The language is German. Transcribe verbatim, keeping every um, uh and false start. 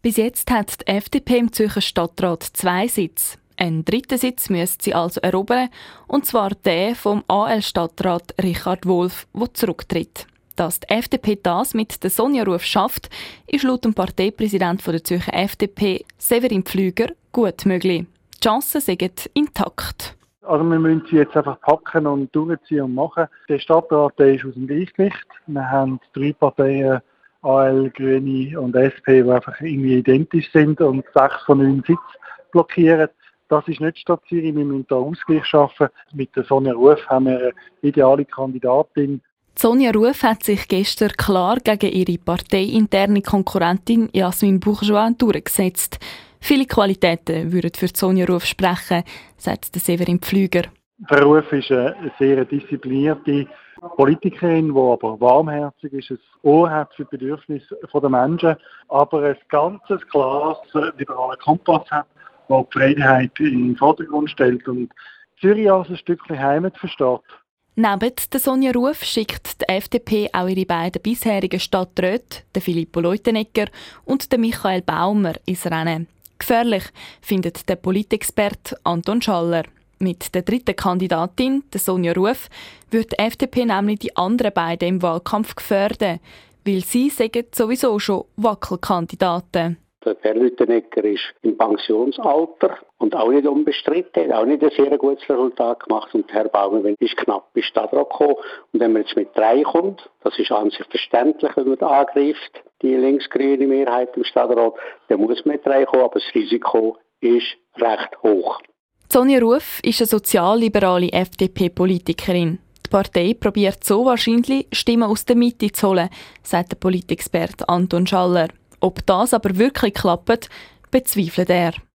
Bis jetzt hat die F D P im Zürcher Stadtrat zwei Sitze. Einen dritten Sitz müsste sie also erobern, und zwar den vom A L-Stadtrat Richard Wolf, der zurücktritt. Dass die F D P das mit der Sonja Ruf schafft, ist laut dem Parteipräsidenten der Zürcher F D P, Severin Pflüger, gut möglich. Die Chancen sind intakt. Also wir müssen sie jetzt einfach packen und durchziehen und machen. Der Stadtrat der ist aus dem Gleichgewicht. Wir haben drei Parteien, A L, Grüne und S P, die einfach irgendwie identisch sind und sechs von neun Sitzen blockieren. Das ist nicht Stadt Zürich, wir müssen da Ausgleich schaffen. Mit der Sonja Ruf haben wir eine ideale Kandidatin. Sonja Ruf hat sich gestern klar gegen ihre parteiinterne Konkurrentin Jasmin Bourgeois durchgesetzt. Viele Qualitäten würden für Sonja Ruf sprechen, sagt Severin Pflüger. Frau Ruf ist eine sehr disziplinierte Politikerin, die aber warmherzig ist, ein Ohr hat für die Bedürfnisse der Menschen, aber ein ganzes klares liberalen Kompass hat, der die Freiheit in den Vordergrund stellt und Zürich als ein Stückchen Heimat versteht. Neben der Sonja Ruf schickt die F D P auch ihre beiden bisherigen Stadträte, den Filippo Leutenegger und den Michael Baumer, ins Rennen. Gefährlich findet der Politexperte Anton Schaller. Mit der dritten Kandidatin, der Sonja Ruf, wird die F D P nämlich die anderen beiden im Wahlkampf gefährden, weil sie sagen sowieso schon Wackelkandidaten. Der Leutenegger ist im Pensionsalter und auch nicht unbestritten, hat auch nicht ein sehr gutes Resultat gemacht. Und Herr Baumer ist knapp bis Stadtrat gekommen. Und wenn man jetzt mit drei kommt, das ist an sich verständlich, wenn man da angreift, die linksgrüne Mehrheit im Stadtrat, dann muss man mit drei kommen, aber das Risiko ist recht hoch. Sonja Ruf ist eine sozialliberale F D P-Politikerin. Die Partei probiert so wahrscheinlich, Stimmen aus der Mitte zu holen, sagt der Politexperte Anton Schaller. Ob das aber wirklich klappt, bezweifelt er.